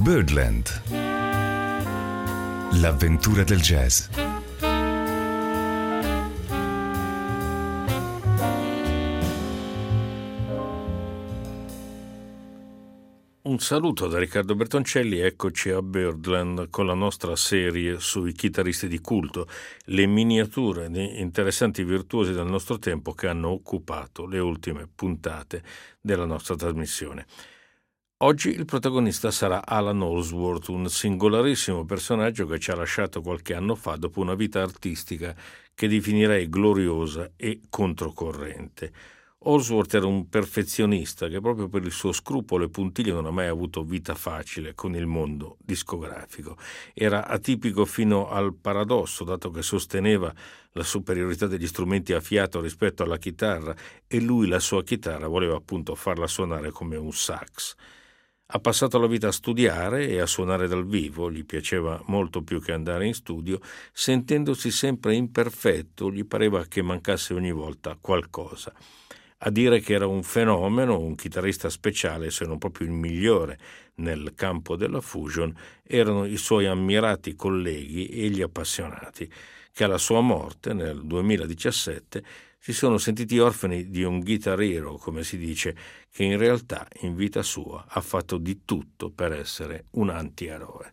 Birdland. L'avventura del jazz. Un saluto da Riccardo Bertoncelli, eccoci a Birdland con la nostra serie sui chitarristi di culto, le miniature di interessanti virtuosi del nostro tempo che hanno occupato le ultime puntate della nostra trasmissione. Oggi il protagonista sarà Alan Holdsworth, un singolarissimo personaggio che ci ha lasciato qualche anno fa dopo una vita artistica che definirei gloriosa e controcorrente. Holdsworth era un perfezionista che proprio per il suo scrupolo e puntiglio non ha mai avuto vita facile con il mondo discografico. Era atipico fino al paradosso, dato che sosteneva la superiorità degli strumenti a fiato rispetto alla chitarra e lui la sua chitarra voleva appunto farla suonare come un sax. Ha passato la vita a studiare e a suonare dal vivo, gli piaceva molto più che andare in studio, sentendosi sempre imperfetto, gli pareva che mancasse ogni volta qualcosa. A dire che era un fenomeno, un chitarrista speciale, se non proprio il migliore nel campo della fusion, erano i suoi ammirati colleghi e gli appassionati, che alla sua morte nel 2017 si sono sentiti orfani di un guitar hero, come si dice, che in realtà in vita sua ha fatto di tutto per essere un antieroe.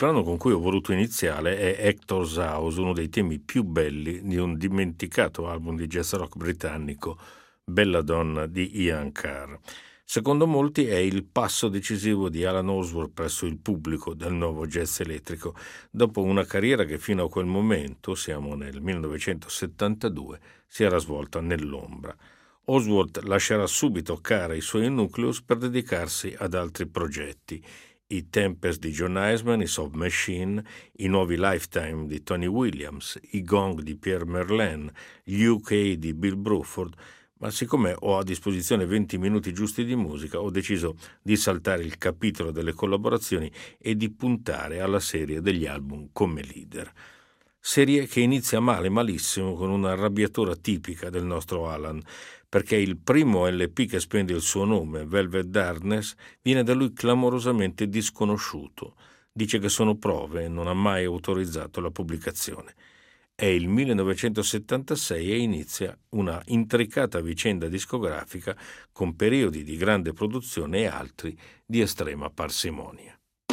brano con cui ho voluto iniziare è Hector's House, uno dei temi più belli di un dimenticato album di jazz rock britannico, Bella Donna di Ian Carr. Secondo molti è il passo decisivo di Alan Allsworth presso il pubblico del nuovo jazz elettrico, dopo una carriera che fino a quel momento, siamo nel 1972, si era svolta nell'ombra. Allsworth lascerà subito Carr e i suoi nucleus per dedicarsi ad altri progetti. I Tempest di John Eisman, i Soft Machine, i nuovi Lifetime di Tony Williams, i Gong di Pierre Merlin, gli UK di Bill Bruford, ma siccome ho a disposizione 20 minuti giusti di musica, ho deciso di saltare il capitolo delle collaborazioni e di puntare alla serie degli album come leader. Serie che inizia malissimo, con una arrabbiatura tipica del nostro Alan, perché il primo LP che spende il suo nome, Velvet Darkness, viene da lui clamorosamente disconosciuto. Dice che sono prove e non ha mai autorizzato la pubblicazione. È il 1976 e inizia una intricata vicenda discografica con periodi di grande produzione e altri di estrema parsimonia.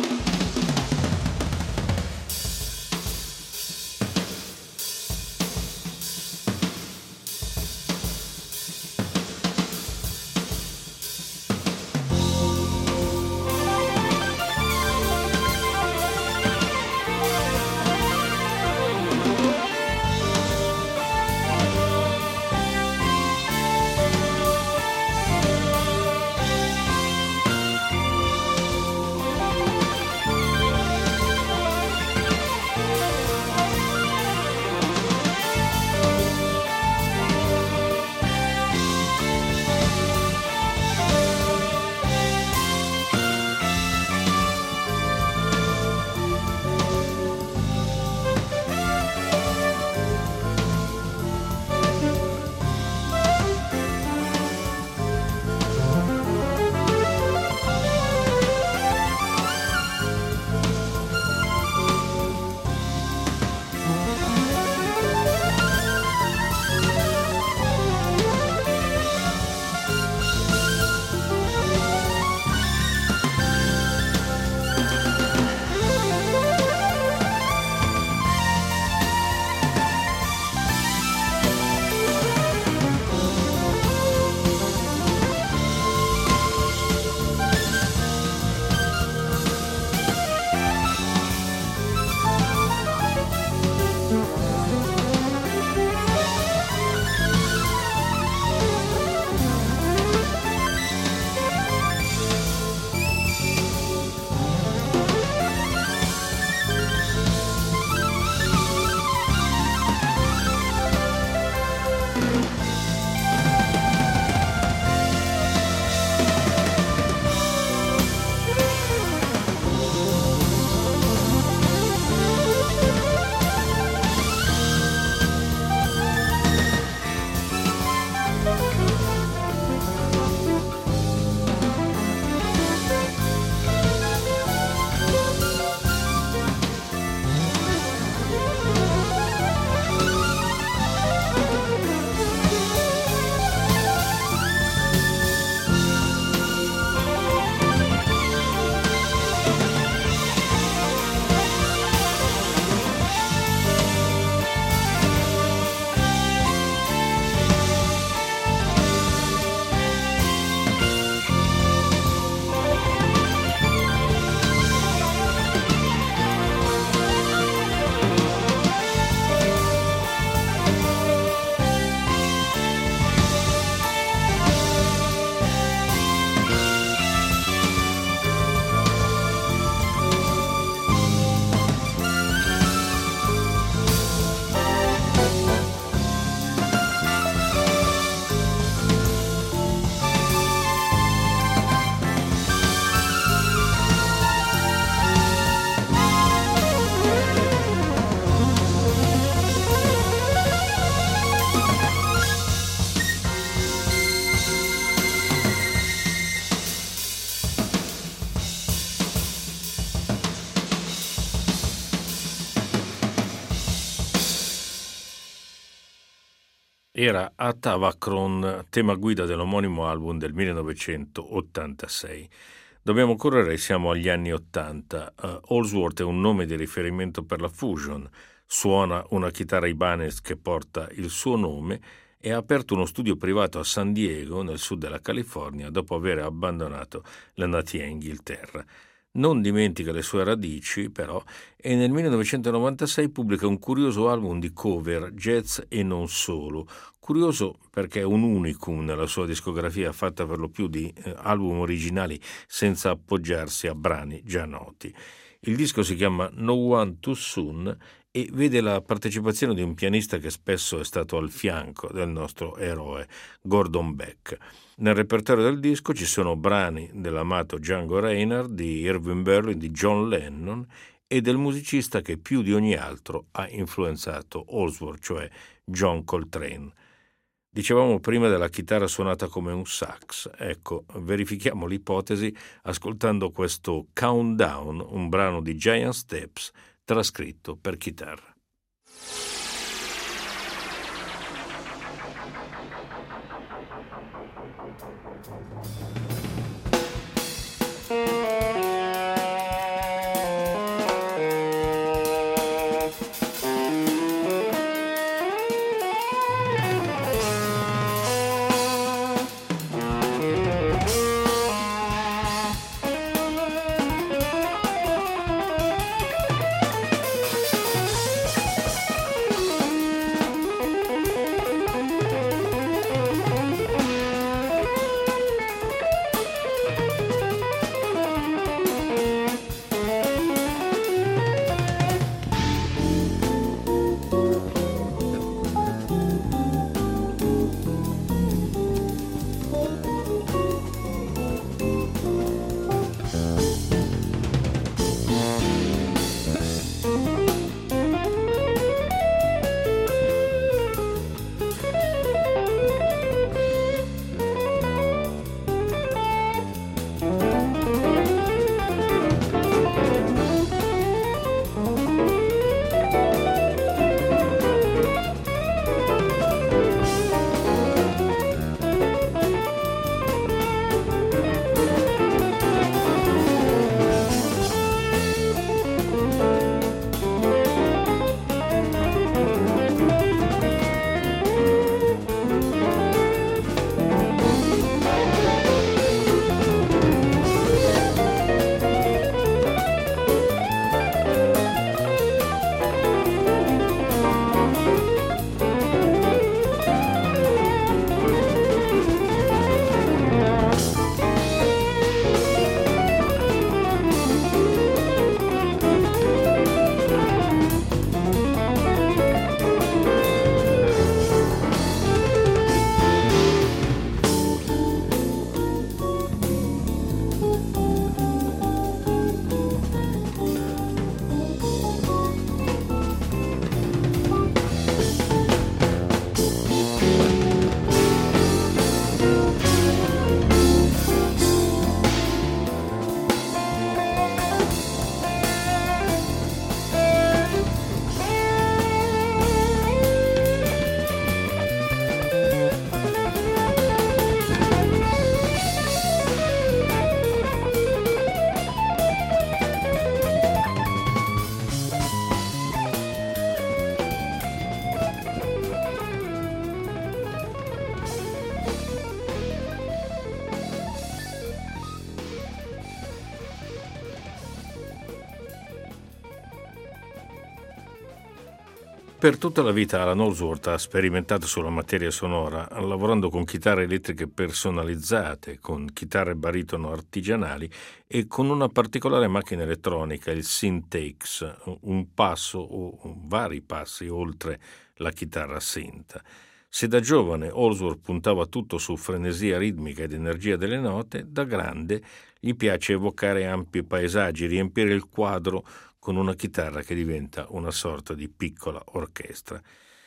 Era Atavakron, tema guida dell'omonimo album del 1986. Dobbiamo correre, siamo agli anni '80. Holsworth è un nome di riferimento per la fusion, suona una chitarra Ibanez che porta il suo nome e ha aperto uno studio privato a San Diego, nel sud della California, dopo aver abbandonato la natia Inghilterra. Non dimentica le sue radici, però, e nel 1996 pubblica un curioso album di cover, jazz e non solo. Curioso perché è un unicum nella sua discografia, fatta per lo più di album originali senza appoggiarsi a brani già noti. Il disco si chiama No One Too Soon e vede la partecipazione di un pianista che spesso è stato al fianco del nostro eroe, Gordon Beck. Nel repertorio del disco ci sono brani dell'amato Django Reinhardt, di Irving Berlin, di John Lennon e del musicista che più di ogni altro ha influenzato Holsworth, cioè John Coltrane. Dicevamo prima della chitarra suonata come un sax. Ecco, verifichiamo l'ipotesi ascoltando questo Countdown, un brano di Giant Steps trascritto per chitarra. Per tutta la vita Alan Holsworth ha sperimentato sulla materia sonora, lavorando con chitarre elettriche personalizzate, con chitarre baritono artigianali e con una particolare macchina elettronica, il Synth-X, un passo o vari passi oltre la chitarra synth. Se da giovane Holsworth puntava tutto su frenesia ritmica ed energia delle note, da grande gli piace evocare ampi paesaggi, riempire il quadro con una chitarra che diventa una sorta di piccola orchestra.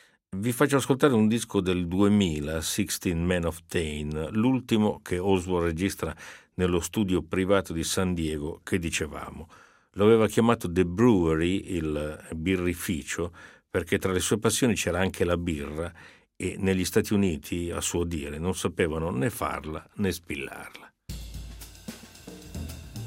Vi faccio ascoltare un disco del 2000, 16 Men of Tain, l'ultimo che Holsworth registra nello studio privato di San Diego che dicevamo. Lo aveva chiamato The Brewery, il birrificio, perché tra le sue passioni c'era anche la birra e negli Stati Uniti, a suo dire, non sapevano né farla né spillarla.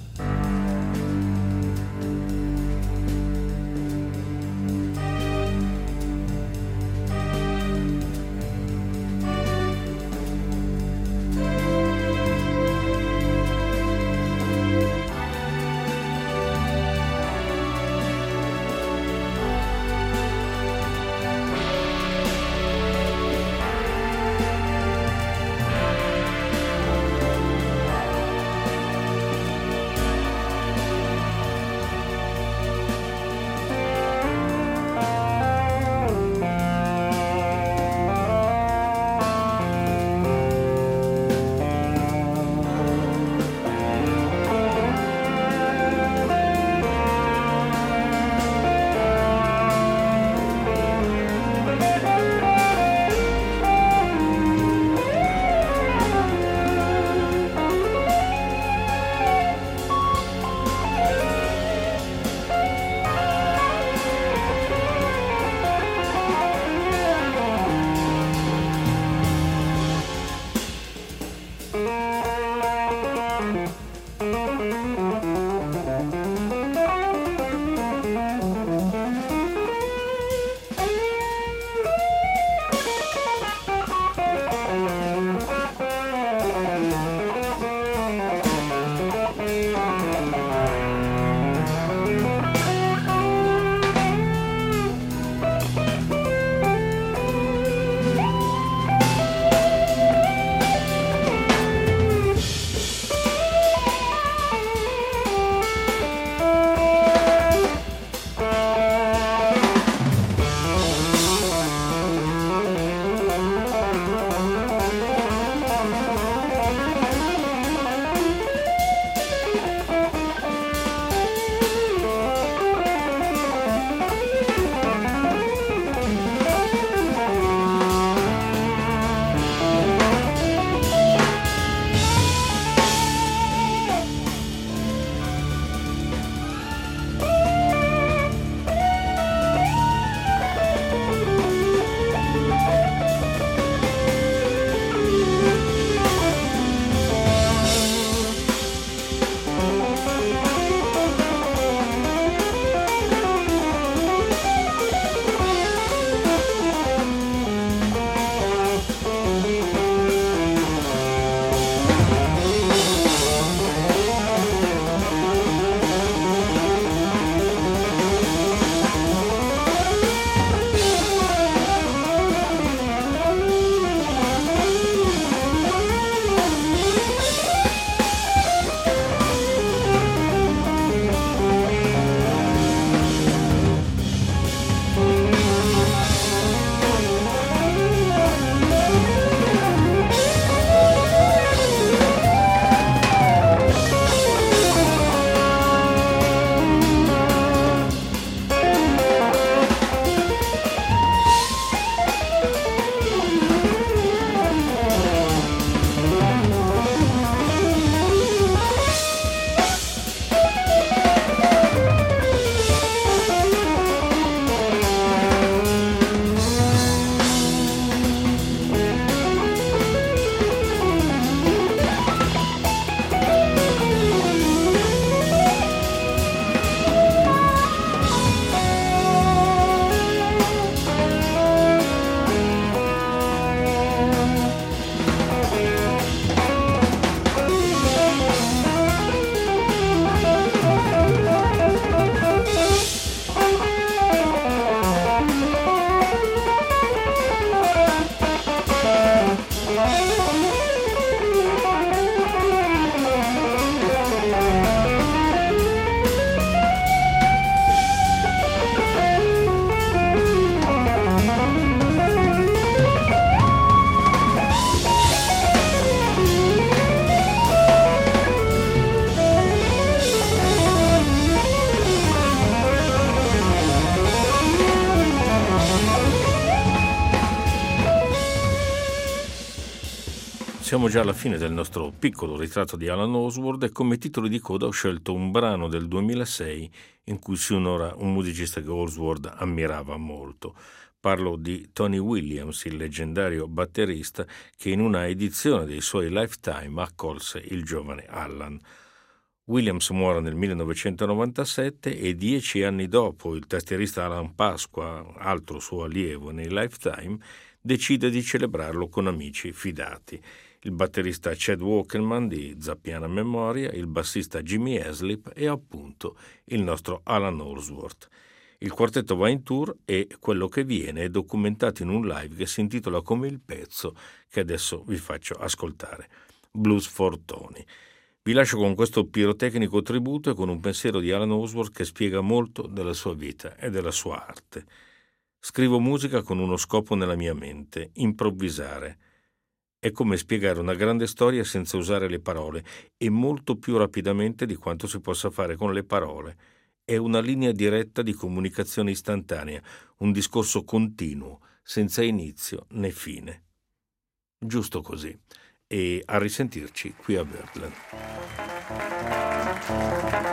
siamo già alla fine del nostro piccolo ritratto di Alan Oswald e come titolo di coda ho scelto un brano del 2006 in cui si onora un musicista che Oswald ammirava molto. Parlo di Tony Williams, il leggendario batterista che in una edizione dei suoi Lifetime accolse il giovane Alan. Williams muore nel 1997 e 10 anni dopo il tastierista Alan Pasqua, altro suo allievo nei Lifetime, decide di celebrarlo con amici fidati. Il batterista Chad Walkerman di Zappiana Memoria, il bassista Jimmy Haslip e appunto il nostro Alan Oswald. Il quartetto va in tour e quello che viene è documentato in un live che si intitola come il pezzo che adesso vi faccio ascoltare, Blues for Tony. Vi lascio con questo pirotecnico tributo e con un pensiero di Alan Oswald che spiega molto della sua vita e della sua arte. Scrivo musica con uno scopo nella mia mente, improvvisare. È come spiegare una grande storia senza usare le parole e molto più rapidamente di quanto si possa fare con le parole. È una linea diretta di comunicazione istantanea, un discorso continuo, senza inizio né fine. Giusto così. E a risentirci qui a Birdland.